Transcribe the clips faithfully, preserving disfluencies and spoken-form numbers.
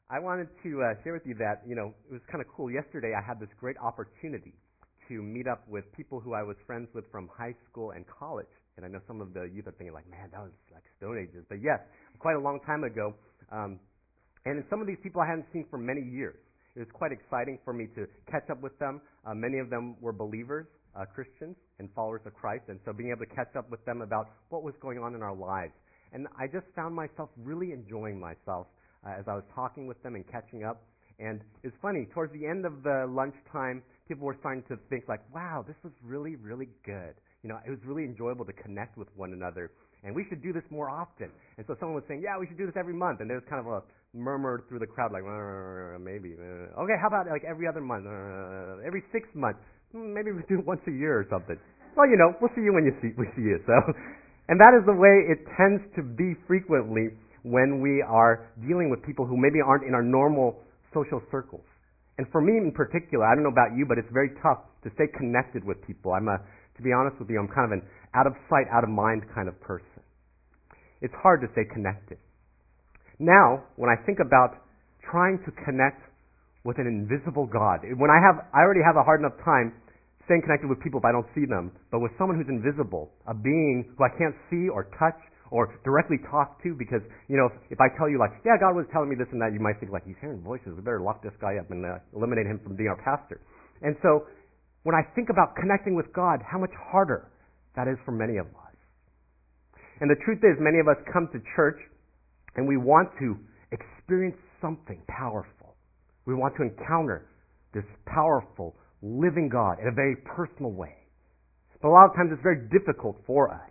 I wanted to uh, share with you that, you know, it was kind of cool. Yesterday, I had this great opportunity to meet up with people who I was friends with from high school and college. And I know some of the youth are thinking, like, man, that was like Stone Ages. But yes, quite a long time ago. Um, and some of these people I hadn't seen for many years. It was quite exciting for me to catch up with them. Uh, many of them were believers, uh, Christians, and followers of Christ. And so being able to catch up with them about what was going on in our lives. And I just found myself really enjoying myself uh, as I was talking with them and catching up. And it's funny, towards the end of the lunchtime, people were starting to think like, wow, this was really, really good. You know, it was really enjoyable to connect with one another. And we should do this more often. And so someone was saying, yeah, we should do this every month. And there was kind of a murmur through the crowd like, uh, maybe. Uh, okay, how about like every other month? Uh, every six months? Hmm, maybe we do it once a year or something. Well, you know, we'll see you when you see, we see you. So, and that is the way it tends to be frequently when we are dealing with people who maybe aren't in our normal social circles. And for me in particular, I don't know about you, but it's very tough to stay connected with people. I'm a, to be honest with you, I'm kind of an out of sight, out of mind kind of person. It's hard to stay connected. Now, when I think about trying to connect with an invisible God, when I have, I already have a hard enough time staying connected with people if I don't see them, but with someone who's invisible, a being who I can't see or touch or directly talk to, because, you know, if, if I tell you like, yeah, God was telling me this and that, you might think like, he's hearing voices, we better lock this guy up and uh, eliminate him from being our pastor. And so, when I think about connecting with God, how much harder that is for many of us. And the truth is, many of us come to church and we want to experience something powerful. We want to encounter this powerful, living God in a very personal way. But a lot of times it's very difficult for us.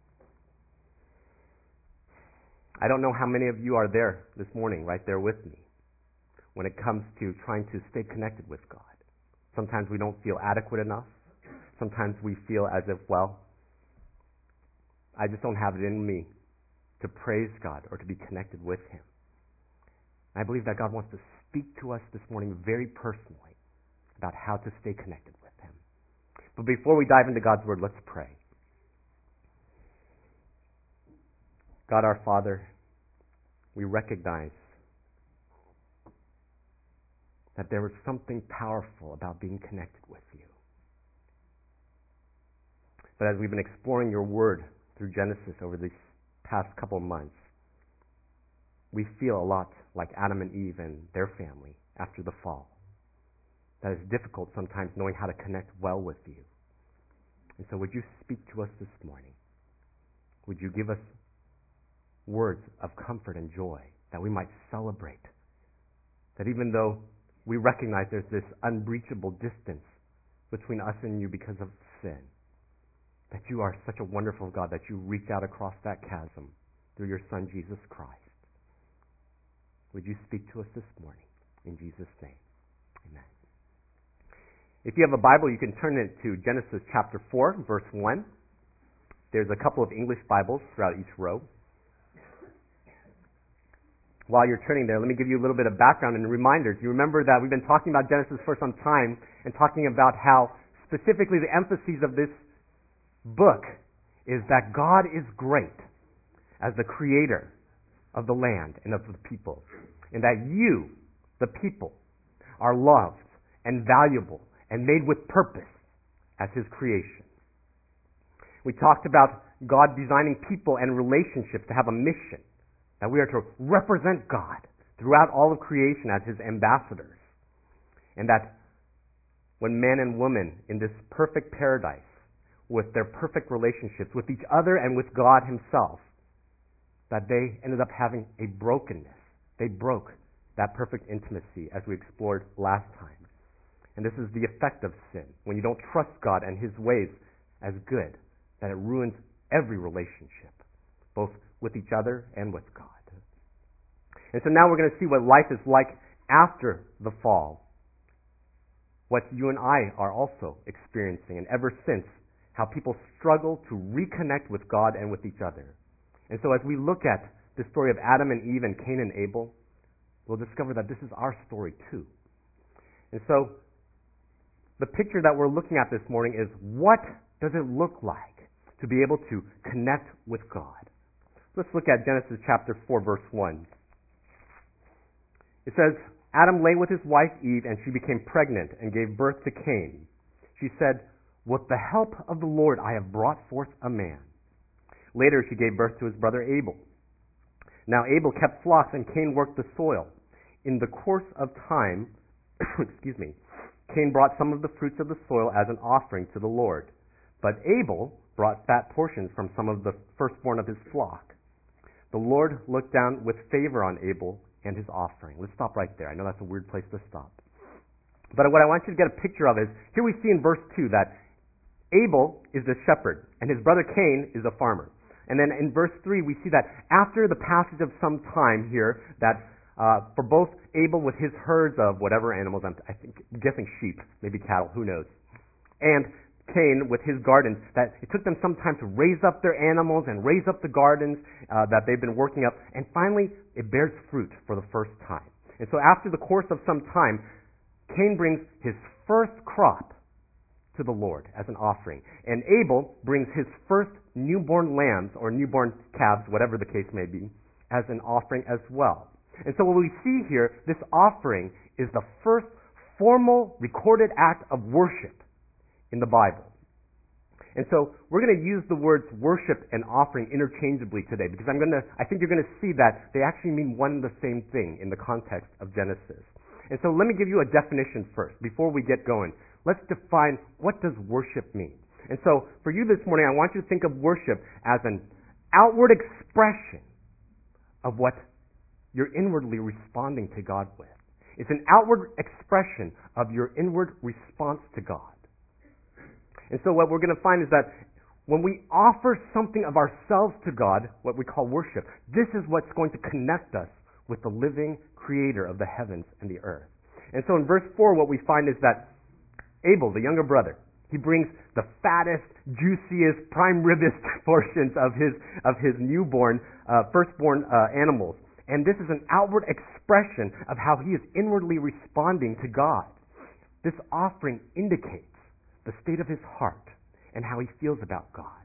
I don't know how many of you are there this morning, right there with me, when it comes to trying to stay connected with God. Sometimes we don't feel adequate enough. Sometimes we feel as if, well, I just don't have it in me to praise God or to be connected with Him. I believe that God wants to speak to us this morning very personally about how to stay connected with Him. But before we dive into God's Word, let's pray. God our Father, we recognize that there is something powerful about being connected with you. But as we've been exploring your Word through Genesis over these past couple of months, we feel a lot like Adam and Eve and their family after the fall. That it's difficult sometimes knowing how to connect well with you. And so would you speak to us this morning? Would you give us words of comfort and joy that we might celebrate? That even though we recognize there's this unbreachable distance between us and you because of sin, that you are such a wonderful God that you reach out across that chasm through your Son, Jesus Christ. Would you speak to us this morning? In Jesus' name, amen. If you have a Bible, you can turn it to Genesis chapter four, verse one. There's a couple of English Bibles throughout each row. While you're turning there, let me give you a little bit of background and reminders. You remember that we've been talking about Genesis for some time and talking about how specifically the emphasis of this book is that God is great as the creator of the land and of the people, and that you, the people, are loved and valuable and made with purpose as His creation. We talked about God designing people and relationships to have a mission, that we are to represent God throughout all of creation as His ambassadors, and that when man and woman in this perfect paradise, with their perfect relationships with each other and with God Himself, that they ended up having a brokenness. They broke that perfect intimacy as we explored last time. And this is the effect of sin. When you don't trust God and His ways as good, that it ruins every relationship, both with each other and with God. And so now we're going to see what life is like after the fall, what you and I are also experiencing, and ever since, how people struggle to reconnect with God and with each other. And so as we look at the story of Adam and Eve and Cain and Abel, we'll discover that this is our story too. And so the picture that we're looking at this morning is, what does it look like to be able to connect with God? Let's look at Genesis chapter four, verse one. It says, Adam lay with his wife Eve, and she became pregnant and gave birth to Cain. She said, with the help of the Lord I have brought forth a man. Later she gave birth to his brother Abel. Now Abel kept flocks, and Cain worked the soil. In the course of time, excuse me, Cain brought some of the fruits of the soil as an offering to the Lord. But Abel brought fat portions from some of the firstborn of his flock. The Lord looked down with favor on Abel and his offering. Let's stop right there. I know that's a weird place to stop. But what I want you to get a picture of is, here we see in verse two that Abel is the shepherd, and his brother Cain is a farmer. And then in verse three, we see that after the passage of some time here, that uh, for both Abel with his herds of whatever animals, I'm, I think, I'm guessing sheep, maybe cattle, who knows, and Cain with his gardens, that it took them some time to raise up their animals and raise up the gardens uh, that they've been working up, and finally it bears fruit for the first time. And so after the course of some time, Cain brings his first crop to the Lord as an offering, and Abel brings his first newborn lambs or newborn calves, whatever the case may be, as an offering as well. And so what we see here, this offering is the first formal recorded act of worship in the Bible. And so we're going to use the words worship and offering interchangeably today, because I'm going to, I think you're going to see that they actually mean one and the same thing in the context of Genesis. And so let me give you a definition first before we get going. Let's define, what does worship mean? And so for you this morning, I want you to think of worship as an outward expression of what you're inwardly responding to God with. It's an outward expression of your inward response to God. And so what we're going to find is that when we offer something of ourselves to God, what we call worship, this is what's going to connect us with the living creator of the heavens and the earth. And so in verse four, what we find is that Abel, the younger brother, he brings the fattest, juiciest, prime ribbest portions of his of his newborn, uh, firstborn uh, animals. And this is an outward expression of how he is inwardly responding to God. This offering indicates the state of his heart and how he feels about God.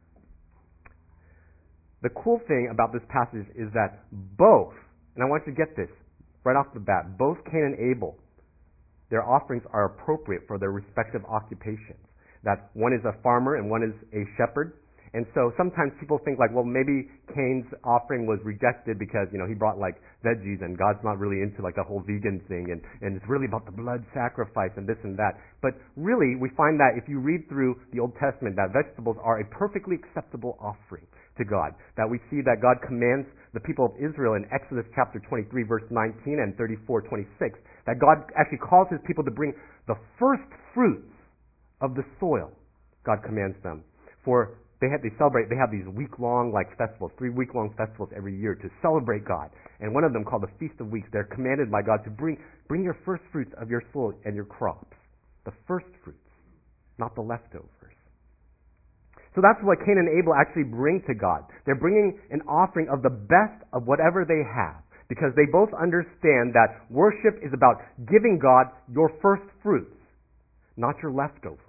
The cool thing about this passage is that both, and I want you to get this right off the bat, both Cain and Abel, their offerings are appropriate for their respective occupations. That one is a farmer and one is a shepherd. And so sometimes people think like, well, maybe Cain's offering was rejected because, you know, he brought like veggies and God's not really into like the whole vegan thing, and, and it's really about the blood sacrifice and this and that. But really, we find that if you read through the Old Testament, that vegetables are a perfectly acceptable offering to God. That we see that God commands the people of Israel in Exodus chapter twenty-three, verse nineteen and thirty-four, twenty-six, that God actually calls his people to bring the first fruits of the soil. God commands them. For They have, they celebrate, they have these week-long like festivals, three week-long festivals every year to celebrate God. And one of them called the Feast of Weeks, they're commanded by God to bring, bring your first fruits of your soil and your crops. The first fruits, not the leftovers. So that's what Cain and Abel actually bring to God. They're bringing an offering of the best of whatever they have, because they both understand that worship is about giving God your first fruits, not your leftovers.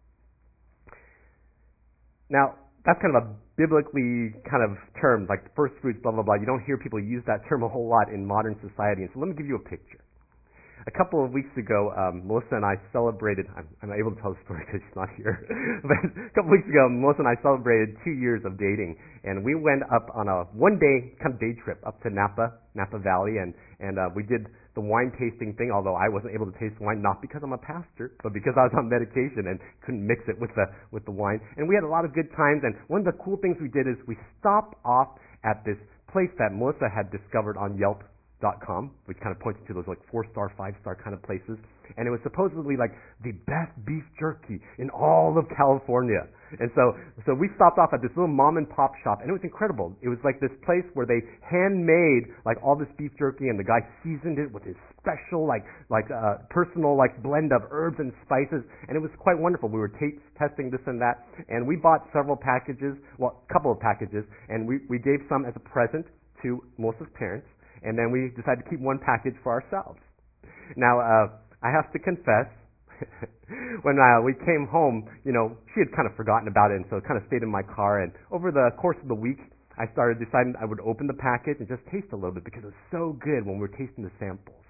Now, that's kind of a biblically kind of term, like first fruits, blah, blah, blah. You don't hear people use that term a whole lot in modern society. And so let me give you a picture. A couple of weeks ago, um, Melissa and I celebrated, I'm, I'm able to tell the story because she's not here, but a couple weeks ago, Melissa and I celebrated two years of dating, and we went up on a one-day kind of day trip up to Napa, Napa Valley, and, and uh, we did the wine tasting thing, although I wasn't able to taste wine, not because I'm a pastor, but because I was on medication and couldn't mix it with the, with the wine. And we had a lot of good times, and one of the cool things we did is we stopped off at this place that Melissa had discovered on Yelp dot com, which kind of points to those like four-star, five-star kind of places. And it was supposedly like the best beef jerky in all of California. And so so we stopped off at this little mom and pop shop, and it was incredible. It was like this place where they handmade like all this beef jerky, and the guy seasoned it with his special like like uh, personal like blend of herbs and spices, and it was quite wonderful. We were t- testing this and that, and we bought several packages, well, a couple of packages, and we, we gave some as a present to Melissa's parents. And then we decided to keep one package for ourselves. Now, uh, I have to confess, when uh, we came home, you know, she had kind of forgotten about it, and so it kind of stayed in my car. And over the course of the week, I started deciding I would open the package and just taste a little bit, because it was so good when we were tasting the samples.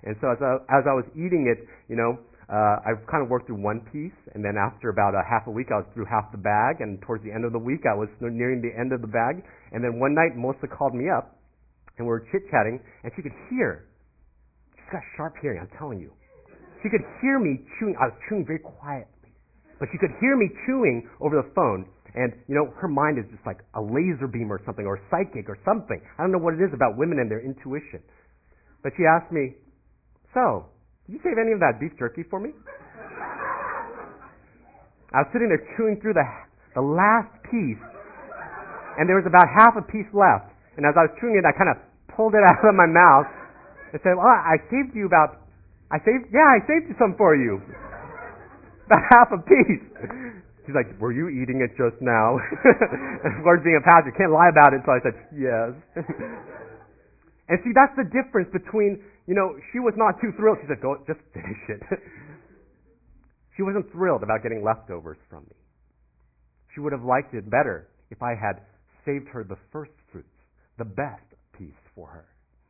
And so as I, as I was eating it, you know, uh, I kind of worked through one piece, and then after about a half a week, I was through half the bag, and towards the end of the week, I was nearing the end of the bag. And then one night, Melissa called me up, and we were chit-chatting, and she could hear. She's got sharp hearing, I'm telling you. She could hear me chewing. I was chewing very quietly, but she could hear me chewing over the phone. And, you know, her mind is just like a laser beam or something, or psychic or something. I don't know what it is about women and their intuition. But she asked me, so, did you save any of that beef jerky for me? I was sitting there chewing through the, the last piece, and there was about half a piece left. And as I was chewing it, I kind of pulled it out of my mouth and said, well, I saved you about, I saved, yeah, I saved you some for you. About half a piece. She's like, were you eating it just now? And of course, being a pastor, can't lie about it, so I said, yes. And see, that's the difference between, you know, she was not too thrilled. She said, go, just finish it. She wasn't thrilled about getting leftovers from me. She would have liked it better if I had saved her the first fruits, the best piece for her.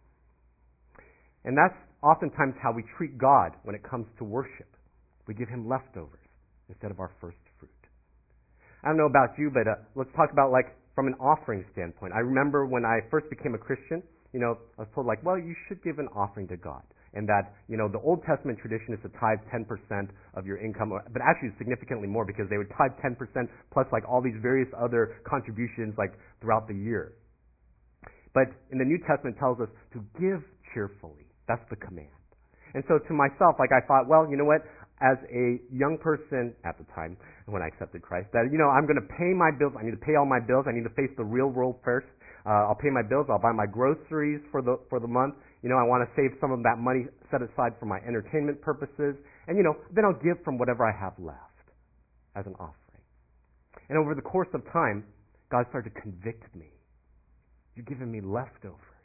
And that's oftentimes how we treat God when it comes to worship. We give him leftovers instead of our first fruit. I don't know about you, but uh, let's talk about like from an offering standpoint. I remember when I first became a Christian, you know, I was told like, well, you should give an offering to God. And that, you know, the Old Testament tradition is to tithe ten percent of your income, or, but actually significantly more because they would tithe ten percent plus like all these various other contributions like throughout the year. But in the New Testament it tells us to give cheerfully. That's the command. And so to myself, like I thought, well, you know what? As a young person at the time when I accepted Christ, that, you know, I'm going to pay my bills. I need to pay all my bills. I need to face the real world first. Uh, I'll pay my bills. I'll buy my groceries for the for the month. You know, I want to save some of that money set aside for my entertainment purposes. And, you know, then I'll give from whatever I have left as an offering. And over the course of time, God started to convict me. You're giving me leftovers.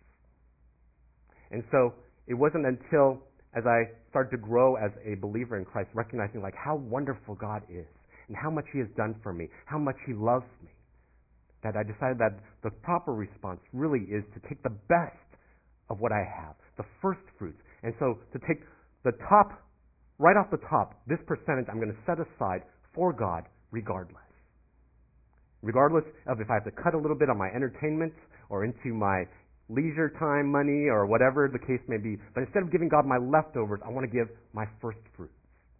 And so it wasn't until as I started to grow as a believer in Christ, recognizing like how wonderful God is and how much he has done for me, how much he loves me, that I decided that the proper response really is to take the best of what I have, the first fruits. And so to take the top, right off the top, this percentage I'm going to set aside for God regardless. Regardless of if I have to cut a little bit on my entertainment or into my leisure time money or whatever the case may be. But instead of giving God my leftovers, I want to give my first fruits.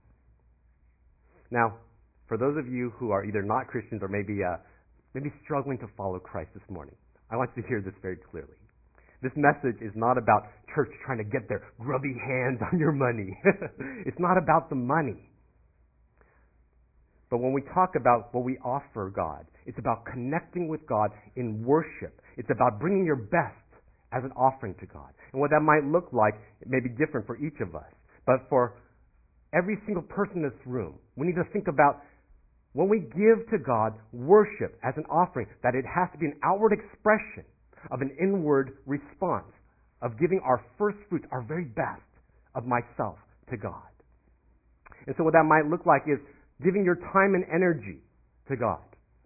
Now, for those of you who are either not Christians or maybe uh, maybe struggling to follow Christ this morning, I want you to hear this very clearly. This message is not about church trying to get their grubby hands on your money. It's not about the money. But when we talk about what we offer God, it's about connecting with God in worship. It's about bringing your best as an offering to God. And what that might look like, it may be different for each of us. But for every single person in this room, we need to think about when we give to God worship as an offering, that it has to be an outward expression of an inward response of giving our first fruits, our very best of myself to God. And so what that might look like is giving your time and energy to God.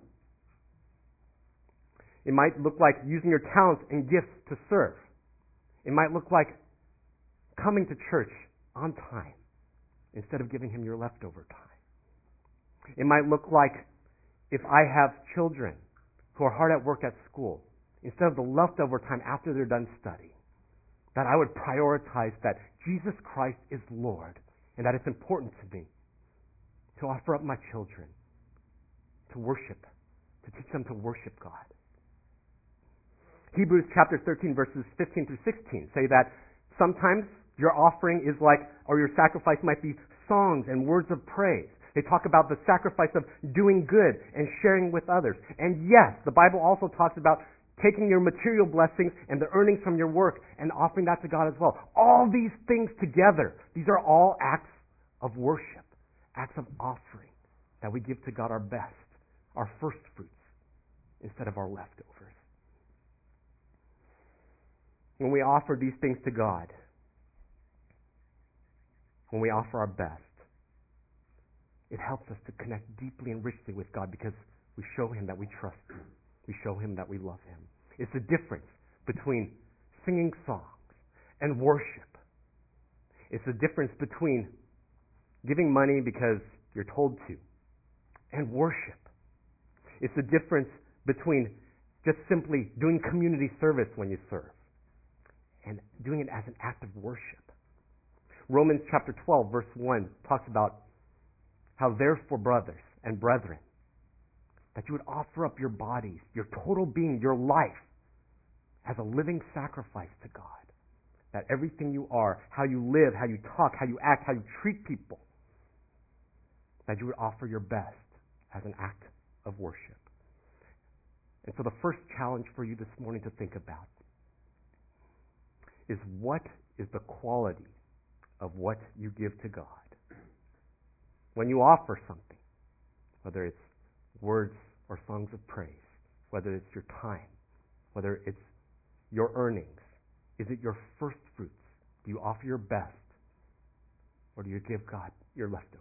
It might look like using your talents and gifts to serve. It might look like coming to church on time instead of giving him your leftover time. It might look like if I have children who are hard at work at school, instead of the leftover time after they're done studying, that I would prioritize that Jesus Christ is Lord and that it's important to me to offer up my children to worship, to teach them to worship God. Hebrews chapter thirteen verses fifteen through sixteen say that sometimes your offering is like, or your sacrifice might be songs and words of praise. They talk about the sacrifice of doing good and sharing with others. And yes, the Bible also talks about taking your material blessings and the earnings from your work and offering that to God as well. All these things together, these are all acts of worship, acts of offering that we give to God our best, our first fruits, instead of our leftovers. When we offer these things to God, when we offer our best, it helps us to connect deeply and richly with God because we show him that we trust him. We show him that we love him. It's the difference between singing songs and worship. It's the difference between giving money because you're told to and worship. It's the difference between just simply doing community service when you serve and doing it as an act of worship. Romans chapter twelve, verse one talks about how therefore, brothers and brethren, that you would offer up your bodies, your total being, your life, as a living sacrifice to God. That everything you are, how you live, how you talk, how you act, how you treat people, that you would offer your best as an act of worship. And so the first challenge for you this morning to think about is, what is the quality of what you give to God? When you offer something, whether it's words or songs of praise, whether it's your time, whether it's your earnings, is it your first fruits? Do you offer your best? Or do you give God your leftovers?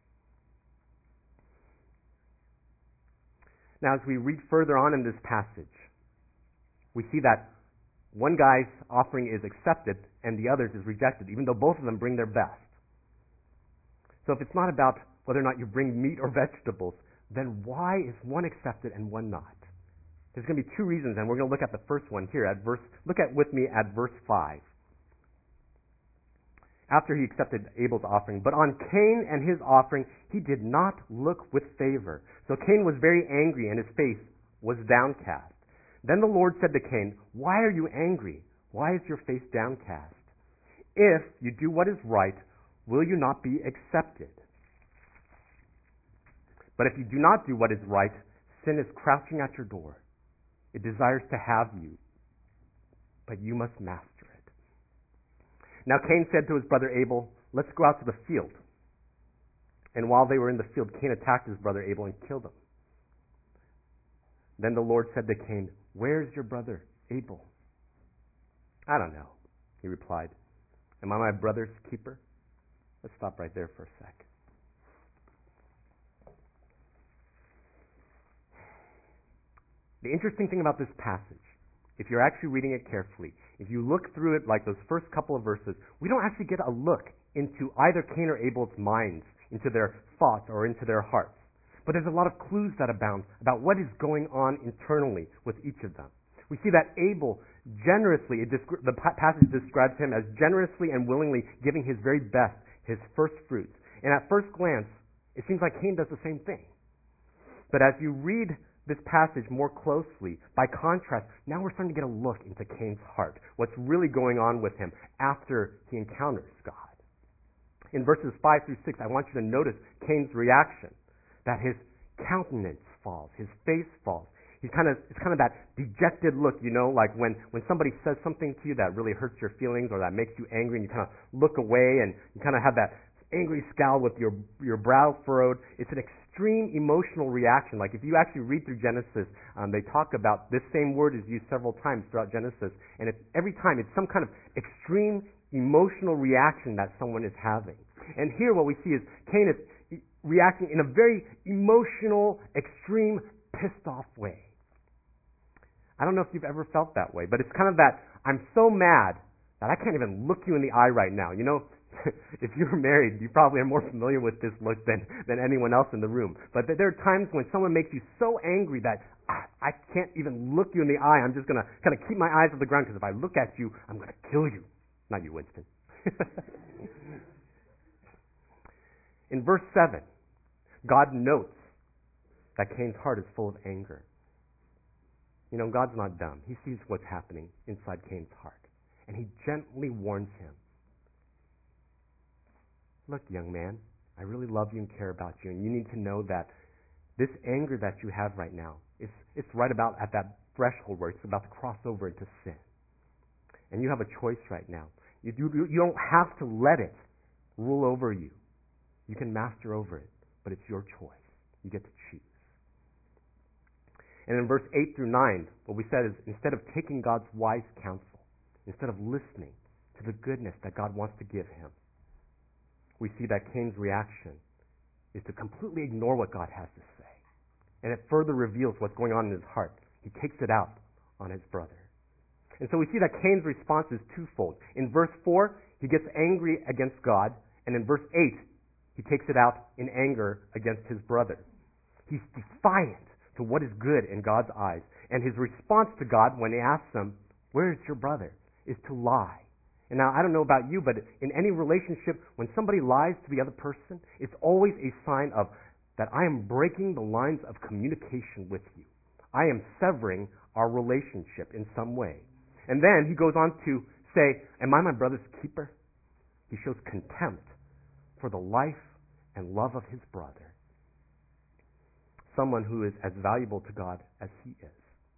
Now, as we read further on in this passage, we see that one guy's offering is accepted and the other's is rejected, even though both of them bring their best. So if it's not about whether or not you bring meat or vegetables, then why is one accepted and one not? There's going to be two reasons, and we're going to look at the first one here at verse. Look at with me at verse five. After he accepted Abel's offering, but on Cain and his offering he did not look with favor. So Cain was very angry, and his face was downcast. Then the Lord said to Cain, "Why are you angry? Why is your face downcast? If you do what is right, will you not be accepted? But if you do not do what is right, sin is crouching at your door. It desires to have you, but you must master it." Now Cain said to his brother Abel, "Let's go out to the field." And while they were in the field, Cain attacked his brother Abel and killed him. Then the Lord said to Cain, "Where's your brother Abel?" "I don't know," he replied. "Am I my brother's keeper?" Let's stop right there for a sec. The interesting thing about this passage, if you're actually reading it carefully, if you look through it like those first couple of verses, we don't actually get a look into either Cain or Abel's minds, into their thoughts or into their hearts. But there's a lot of clues that abound about what is going on internally with each of them. We see that Abel generously, it descri- the passage describes him as generously and willingly giving his very best, his first fruits. And at first glance, it seems like Cain does the same thing. But as you read this passage more closely, by contrast, now we're starting to get a look into Cain's heart, what's really going on with him after he encounters God. In verses five through six, I want you to notice Cain's reaction, that his countenance falls, his face falls. He's kind of, it's kind of that dejected look, you know, like when, when somebody says something to you that really hurts your feelings or that makes you angry, and you kind of look away and you kind of have that angry scowl with your your brow furrowed. It's an extreme emotional reaction. Like if you actually read through Genesis, um, they talk about this same word is used several times throughout Genesis, and it's, every time it's some kind of extreme emotional reaction that someone is having. And here what we see is Cain is reacting in a very emotional, extreme, pissed off way. I don't know if you've ever felt that way, but it's kind of that, I'm so mad that I can't even look you in the eye right now. You know, if you're married, you probably are more familiar with this look than, than anyone else in the room. But there are times when someone makes you so angry that ah, I can't even look you in the eye. I'm just going to kind of keep my eyes on the ground, because if I look at you, I'm going to kill you. Not you, Winston. In verse seven, God notes that Cain's heart is full of anger. You know, God's not dumb. He sees what's happening inside Cain's heart. And he gently warns him. Look, young man, I really love you and care about you, and you need to know that this anger that you have right now, is it's right about at that threshold where it's about to cross over into sin. And you have a choice right now. You, you, you don't have to let it rule over you. You can master over it, but it's your choice. You get to choose. And in verse eight through nine, what we said is, instead of taking God's wise counsel, instead of listening to the goodness that God wants to give him, we see that Cain's reaction is to completely ignore what God has to say. And it further reveals what's going on in his heart. He takes it out on his brother. And so we see that Cain's response is twofold. In verse four, he gets angry against God, and in verse eight, he takes it out in anger against his brother. He's defiant to what is good in God's eyes. And his response to God when he asks him, "Where is your brother?" is to lie. And now, I don't know about you, but in any relationship, when somebody lies to the other person, it's always a sign of that I am breaking the lines of communication with you. I am severing our relationship in some way. And then he goes on to say, "Am I my brother's keeper?" He shows contempt for the life and love of his brother, someone who is as valuable to God as he is.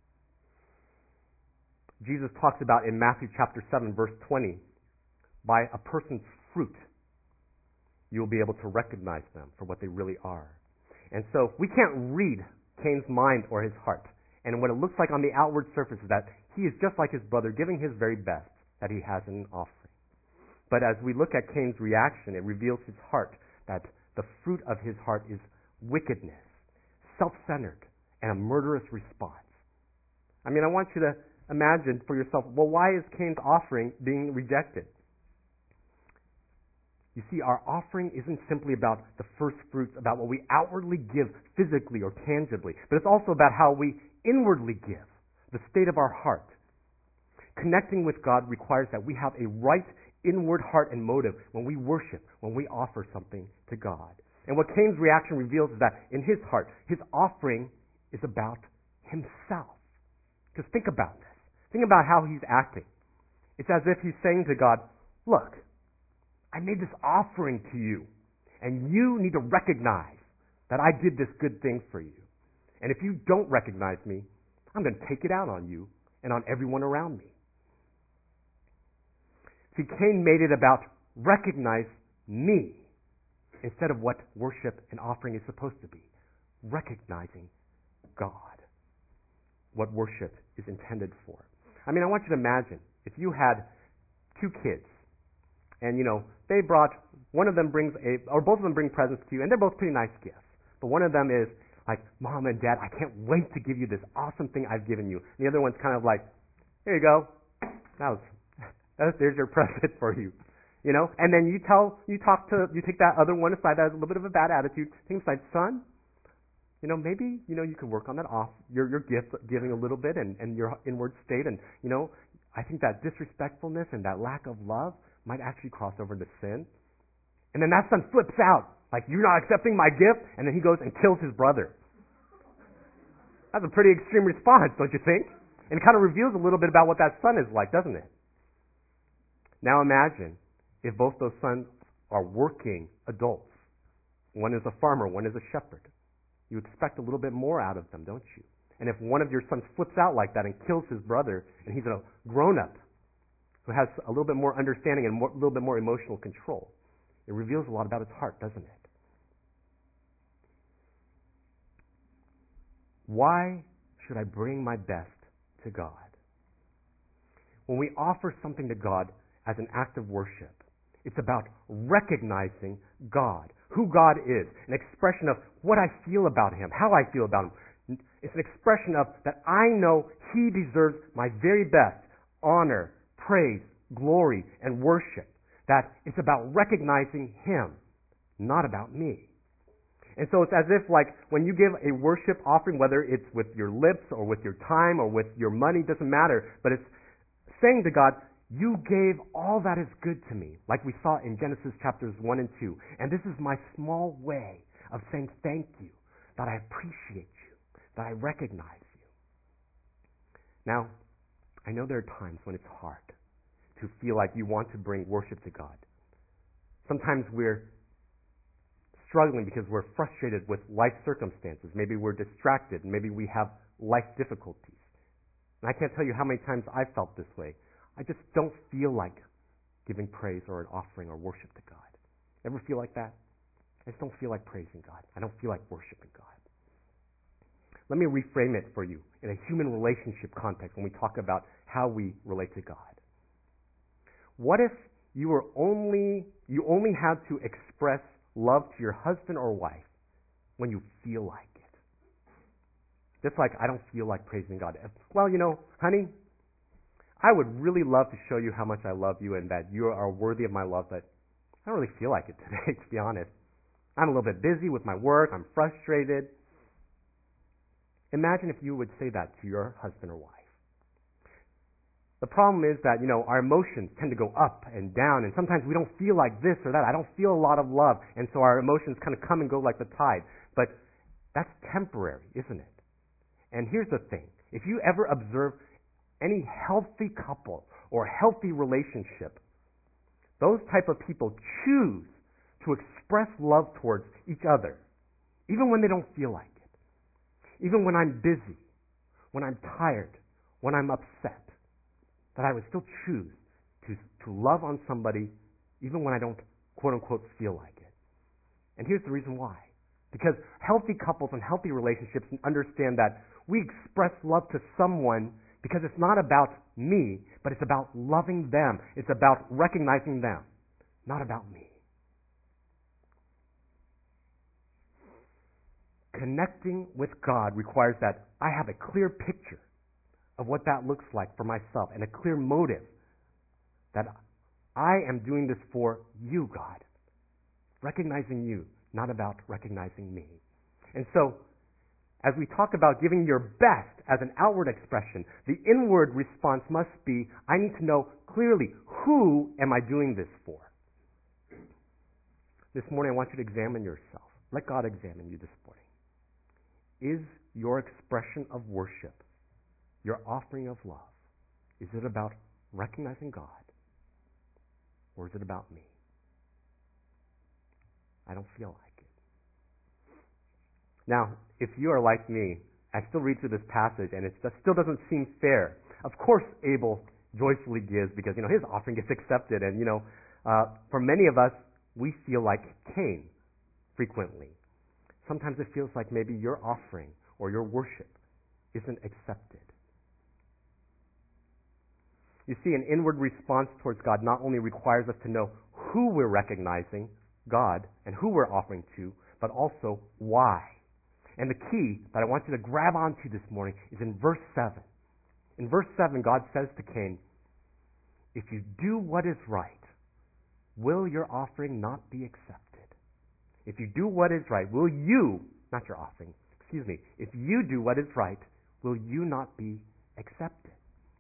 Jesus talks about in Matthew chapter seven, verse twenty, by a person's fruit, you will be able to recognize them for what they really are. And so we can't read Cain's mind or his heart. And what it looks like on the outward surface is that he is just like his brother, giving his very best that he has in an offering. But as we look at Cain's reaction, it reveals his heart, that the fruit of his heart is wickedness, self-centered, and a murderous response. I mean, I want you to imagine for yourself, well, why is Cain's offering being rejected? You see, our offering isn't simply about the first fruits, about what we outwardly give physically or tangibly, but it's also about how we inwardly give, the state of our heart. Connecting with God requires that we have a right inward heart and motive when we worship, when we offer something to God. And what Cain's reaction reveals is that in his heart, his offering is about himself. Because think about this. Think about how he's acting. It's as if he's saying to God, "Look, I made this offering to you, and you need to recognize that I did this good thing for you. And if you don't recognize me, I'm going to take it out on you and on everyone around me." See, Cain made it about recognize me instead of what worship and offering is supposed to be. Recognizing God. What worship is intended for. I mean, I want you to imagine if you had two kids and, you know, they brought, one of them brings a, or both of them bring presents to you, and they're both pretty nice gifts. But one of them is like, "Mom and Dad, I can't wait to give you this awesome thing I've given you." And the other one's kind of like, "Here you go. That was, there's your present for you." You know? And then you tell, you talk to, you take that other one aside that has a little bit of a bad attitude, take him aside, "Son, you know, maybe, you know, you can work on that off, your, your gift giving a little bit and, and your inward state. And, you know, I think that disrespectfulness and that lack of love might actually cross over into sin." And then that son flips out, like, "You're not accepting my gift?" And then he goes and kills his brother. That's a pretty extreme response, don't you think? And it kind of reveals a little bit about what that son is like, doesn't it? Now imagine if both those sons are working adults. One is a farmer, one is a shepherd. You expect a little bit more out of them, don't you? And if one of your sons flips out like that and kills his brother, and he's a grown-up who has a little bit more understanding and more, a little bit more emotional control, it reveals a lot about his heart, doesn't it? Why should I bring my best to God? When we offer something to God as an act of worship, it's about recognizing God, who God is, an expression of what I feel about Him, how I feel about Him. It's an expression of that I know He deserves my very best honor, praise, glory, and worship. That it's about recognizing Him, not about me. And so it's as if, like, when you give a worship offering, whether it's with your lips or with your time or with your money, doesn't matter, but it's saying to God, "You gave all that is good to me," like we saw in Genesis chapters one and two. And this is my small way of saying thank you, that I appreciate you, that I recognize you. Now, I know there are times when it's hard to feel like you want to bring worship to God. Sometimes we're struggling because we're frustrated with life circumstances. Maybe we're distracted. Maybe we have life difficulties. And I can't tell you how many times I've felt this way. I just don't feel like giving praise or an offering or worship to God. Ever feel like that? I just don't feel like praising God. I don't feel like worshiping God. Let me reframe it for you in a human relationship context when we talk about how we relate to God. What if you were only you only had to express love to your husband or wife when you feel like it? Just like I don't feel like praising God. Well, you know, honey, I would really love to show you how much I love you and that you are worthy of my love, but I don't really feel like it today, to be honest. I'm a little bit busy with my work. I'm frustrated. Imagine if you would say that to your husband or wife. The problem is that, you know, our emotions tend to go up and down, and sometimes we don't feel like this or that. I don't feel a lot of love, and so our emotions kind of come and go like the tide. But that's temporary, isn't it? And here's the thing. If you ever observe any healthy couple or healthy relationship, those type of people choose to express love towards each other, even when they don't feel like it. Even when I'm busy, when I'm tired, when I'm upset, that I would still choose to, to love on somebody even when I don't, quote unquote, feel like it. And here's the reason why. Because healthy couples and healthy relationships understand that we express love to someone because it's not about me, but it's about loving them. It's about recognizing them, not about me. Connecting with God requires that I have a clear picture of what that looks like for myself and a clear motive that I am doing this for you, God. Recognizing you, not about recognizing me. And so, as we talk about giving your best as an outward expression, the inward response must be, I need to know clearly, who am I doing this for? This morning I want you to examine yourself. Let God examine you this morning. Is your expression of worship, your offering of love, is it about recognizing God, or is it about me? I don't feel like it. Now, if you are like me, I still read through this passage and it still doesn't seem fair. Of course, Abel joyfully gives because, you know, his offering gets accepted. And, you know, uh, for many of us, we feel like Cain frequently. Sometimes it feels like maybe your offering or your worship isn't accepted. You see, an inward response towards God not only requires us to know who we're recognizing, God, and who we're offering to, but also why. And the key that I want you to grab onto this morning is in verse seven. In verse seven, God says to Cain, if you do what is right, will your offering not be accepted? If you do what is right, will you, not your offering, excuse me, if you do what is right, will you not be accepted?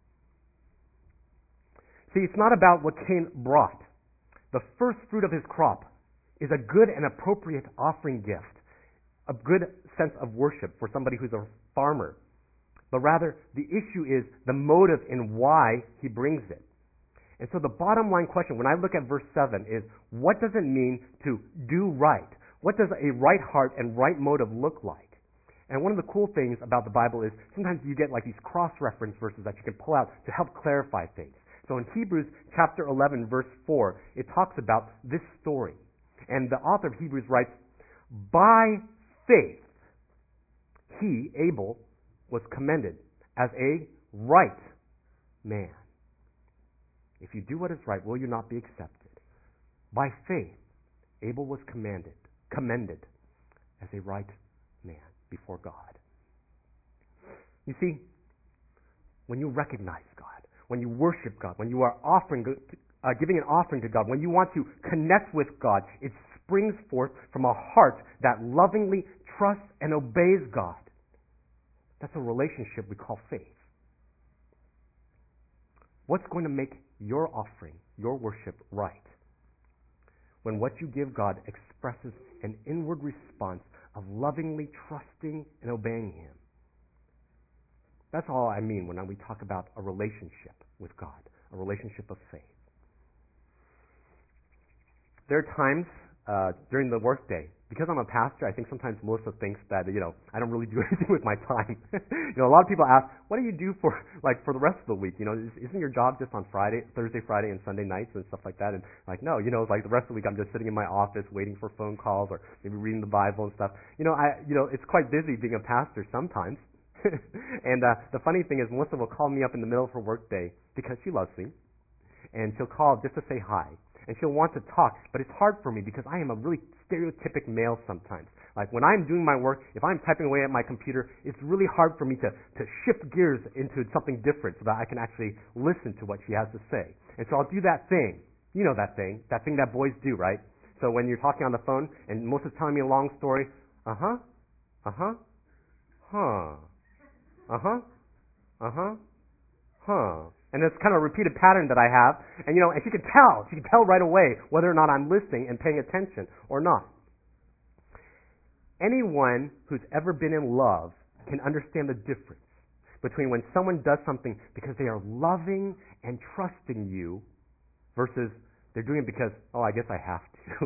See, it's not about what Cain brought. The first fruit of his crop is a good and appropriate offering gift, a good sense of worship for somebody who's a farmer. But rather, the issue is the motive in why he brings it. And so the bottom line question, when I look at verse seven, is what does it mean to do right? What does a right heart and right motive look like? And one of the cool things about the Bible is sometimes you get like these cross-reference verses that you can pull out to help clarify things. So in Hebrews chapter eleven, verse four, it talks about this story. And the author of Hebrews writes, by faith, he, Abel, was commended as a right man. If you do what is right, will you not be accepted? By faith, Abel was commended, commended as a right man before God. You see, when you recognize God, when you worship God, when you are offering, uh, giving an offering to God, when you want to connect with God, it springs forth from a heart that lovingly trusts and obeys God. That's a relationship we call faith. What's going to make your offering, your worship, right? When what you give God expresses an inward response of lovingly trusting and obeying Him. That's all I mean when we talk about a relationship with God, a relationship of faith. There are times uh, during the workday, because I'm a pastor, I think sometimes Melissa thinks that, you know, I don't really do anything with my time. You know, a lot of people ask, what do you do for, like, for the rest of the week? You know, isn't your job just on Friday, Thursday, Friday, and Sunday nights and stuff like that? And like, no, you know, like the rest of the week I'm just sitting in my office waiting for phone calls or maybe reading the Bible and stuff. You know, I, you know, it's quite busy being a pastor sometimes. And uh, the funny thing is, Melissa will call me up in the middle of her workday because she loves me, and she'll call just to say hi. and she'll want to talk, but it's hard for me because I am a really stereotypic male sometimes. Like when I'm doing my work, if I'm typing away at my computer, it's really hard for me to, to shift gears into something different so that I can actually listen to what she has to say. And so I'll do that thing. You know that thing, that thing that boys do, right? So when you're talking on the phone and Melissa's telling me a long story, uh-huh, uh-huh, huh, uh-huh, uh-huh, huh. And it's kind of a repeated pattern that I have. And, you know, and she can tell. She can tell right away whether or not I'm listening and paying attention or not. Anyone who's ever been in love can understand the difference between when someone does something because they are loving and trusting you versus they're doing it because, oh, I guess I have to.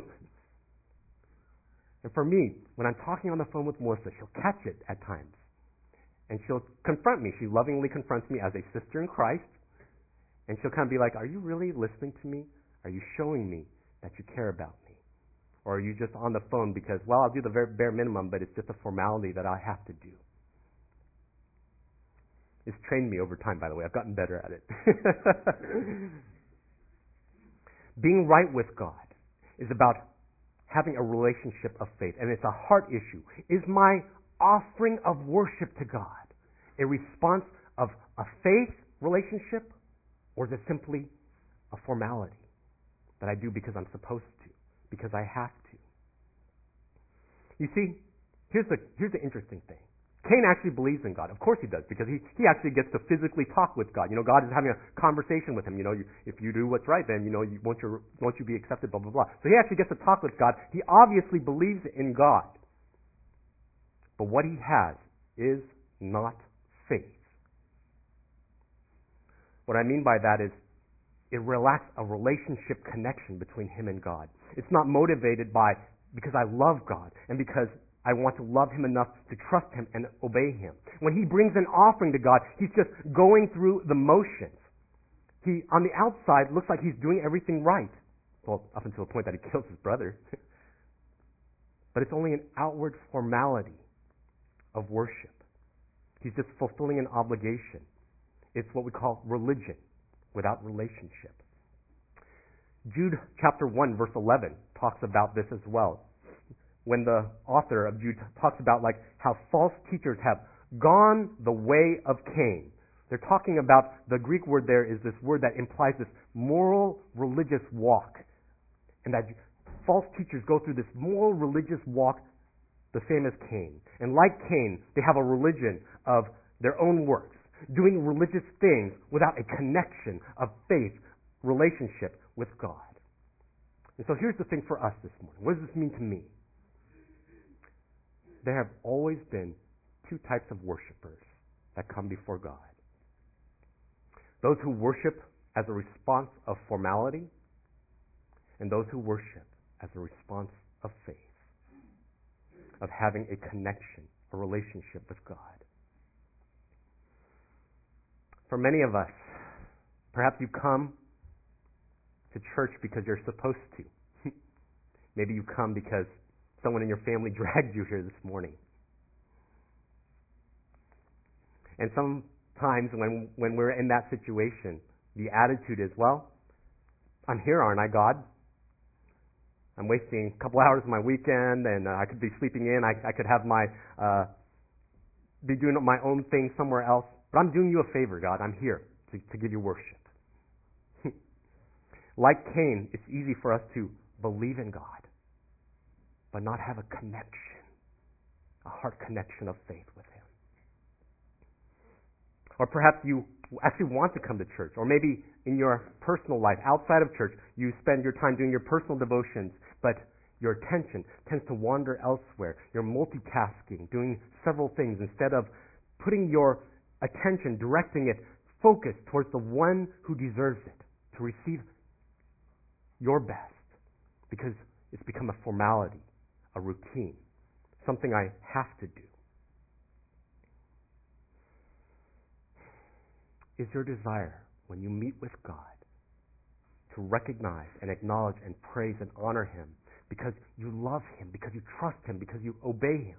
And for me, when I'm talking on the phone with Melissa, she'll catch it at times. And she'll confront me. She lovingly confronts me as a sister in Christ. And she'll kind of be like, are you really listening to me? Are you showing me that you care about me? Or are you just on the phone because, well, I'll do the very bare minimum, but it's just a formality that I have to do? It's trained me over time, by the way. I've gotten better at it. Being right with God is about having a relationship of faith, and it's a heart issue. Is my offering of worship to God a response of a faith relationship, or is it simply a formality that I do because I'm supposed to, because I have to? You see, here's the here's the interesting thing. Cain actually believes in God. Of course he does, because he, he actually gets to physically talk with God. You know, God is having a conversation with him. You know, you, if you do what's right, then, you know, you, won't, you, won't you be accepted, blah, blah, blah. So he actually gets to talk with God. He obviously believes in God. But what he has is not faith. What I mean by that is it lacks a relationship connection between him and God. It's not motivated by, because I love God and because I want to love him enough to trust him and obey him. When he brings an offering to God, he's just going through the motions. He, on the outside, looks like he's doing everything right. Well, up until the point that he kills his brother. But it's only an outward formality of worship. He's just fulfilling an obligation. It's what we call religion without relationship. Jude chapter one, verse eleven talks about this as well. When the author of Jude talks about like how false teachers have gone the way of Cain. They're talking about, the Greek word there is this word that implies this moral religious walk. And that false teachers go through this moral religious walk the same as Cain. And like Cain, they have a religion of their own works, doing religious things without a connection of faith, relationship with God. And so here's the thing for us this morning. What does this mean to me? There have always been two types of worshipers that come before God. Those who worship as a response of formality, and those who worship as a response of faith, of having a connection, a relationship with God. For many of us, perhaps you come to church because you're supposed to. Maybe you come because someone in your family dragged you here this morning. And sometimes when when we're in that situation, the attitude is, well, I'm here, aren't I, God? I'm wasting a couple hours of my weekend, and uh, I could be sleeping in. I, I could have my uh, be doing my own thing somewhere else. But I'm doing you a favor, God. I'm here to, to give you worship. Like Cain, it's easy for us to believe in God, but not have a connection, a heart connection of faith with him. Or perhaps you actually want to come to church, or maybe in your personal life, outside of church, you spend your time doing your personal devotions, but your attention tends to wander elsewhere. You're multitasking, doing several things instead of putting your attention, directing it, focused towards the one who deserves it, to receive your best, because it's become a formality, a routine, something I have to do. Is your desire, when you meet with God, to recognize and acknowledge and praise and honor him because you love him, because you trust him, because you obey him?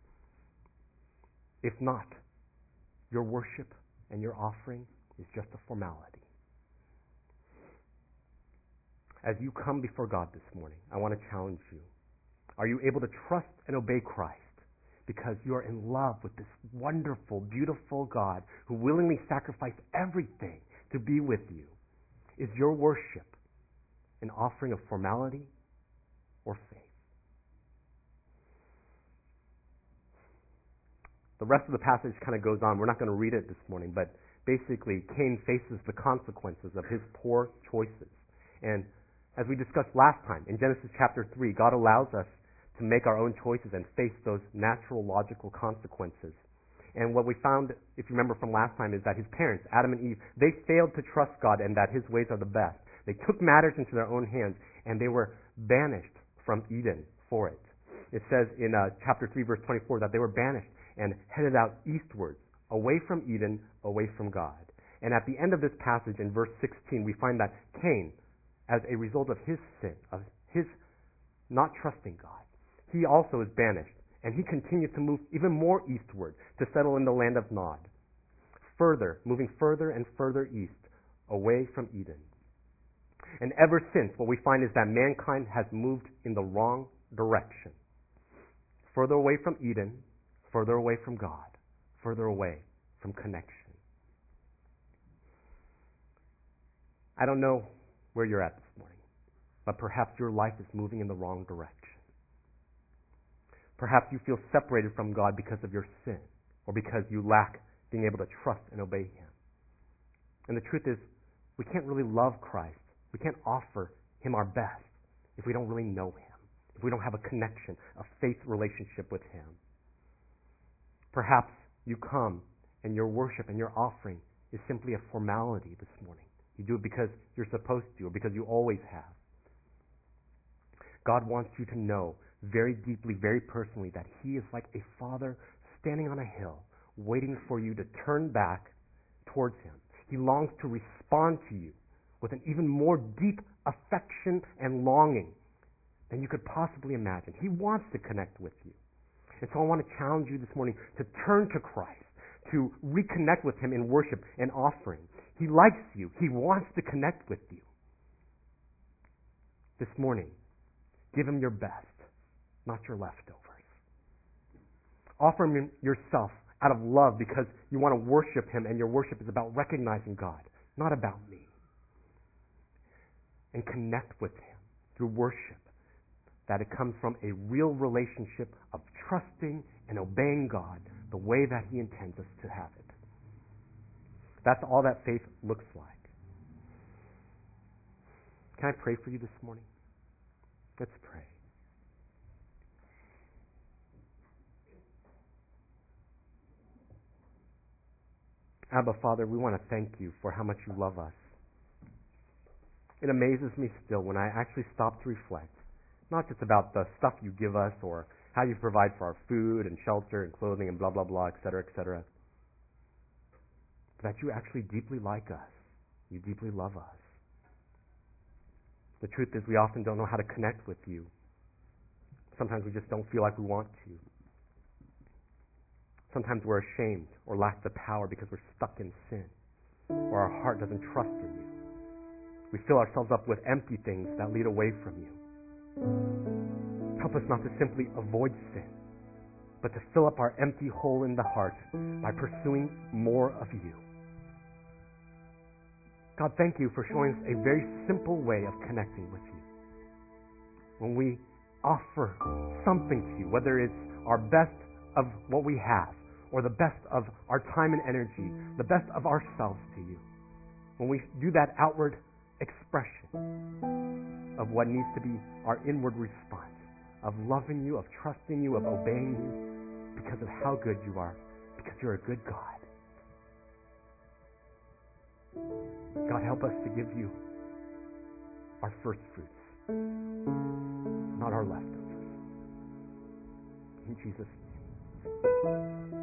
If not, your worship and your offering is just a formality. as you come before God this morning, I want to challenge you. Are you able to trust and obey Christ because you are in love with this wonderful, beautiful God who willingly sacrificed everything to be with you? Is your worship an offering of formality or faith? The rest of the passage kind of goes on. We're not going to read it this morning, but basically Cain faces the consequences of his poor choices. And as we discussed last time, in Genesis chapter three, God allows us to make our own choices and face those natural, logical consequences. And what we found, if you remember from last time, is that his parents, Adam and Eve, they failed to trust God and that his ways are the best. They took matters into their own hands, and they were banished from Eden for it. It says in uh, chapter three, verse twenty-four, that they were banished and headed out eastwards, away from Eden, away from God. And at the end of this passage, in verse sixteen, we find that Cain, as a result of his sin, of his not trusting God, he also is banished, and he continues to move even more eastward to settle in the land of Nod. Further, moving further and further east, away from Eden. And ever since, what we find is that mankind has moved in the wrong direction. Further away from Eden, further away from God, further away from connection. I don't know where you're at this morning, but perhaps your life is moving in the wrong direction. Perhaps you feel separated from God because of your sin, or because you lack being able to trust and obey Him. And the truth is, we can't really love Christ. We can't offer Him our best if we don't really know Him, if we don't have a connection, a faith relationship with Him. Perhaps you come and your worship and your offering is simply a formality this morning. You do it because you're supposed to, or because you always have. God wants you to know very deeply, very personally, that He is like a father standing on a hill, waiting for you to turn back towards Him. He longs to respond to you with an even more deep affection and longing than you could possibly imagine. He wants to connect with you. And so I want to challenge you this morning to turn to Christ, to reconnect with Him in worship and offering. He likes you. He wants to connect with you. This morning, give Him your best, not your leftovers. Offer Him yourself out of love because you want to worship Him, and your worship is about recognizing God, not about me. And connect with Him through worship, that it comes from a real relationship of trusting and obeying God the way that He intends us to have it. That's all that faith looks like. Can I pray for you this morning? Let's pray. Abba, Father, we want to thank You for how much You love us. It amazes me still when I actually stop to reflect, not just about the stuff You give us or how You provide for our food and shelter and clothing and blah, blah, blah, et cetera, et cetera, but that You actually deeply like us. You deeply love us. The truth is, we often don't know how to connect with You. Sometimes we just don't feel like we want to. Sometimes we're ashamed or lack the power because we're stuck in sin, or our heart doesn't trust in You. We fill ourselves up with empty things that lead away from You. Help us not to simply avoid sin, but to fill up our empty hole in the heart by pursuing more of You. God, thank You for showing us a very simple way of connecting with You. When we offer something to You, whether it's our best of what we have, or the best of our time and energy, the best of ourselves to You, when we do that outward expression of what needs to be our inward response, of loving You, of trusting You, of obeying You, because of how good You are, because You're a good God. God, help us to give You our first fruits, not our leftovers. In Jesus' name.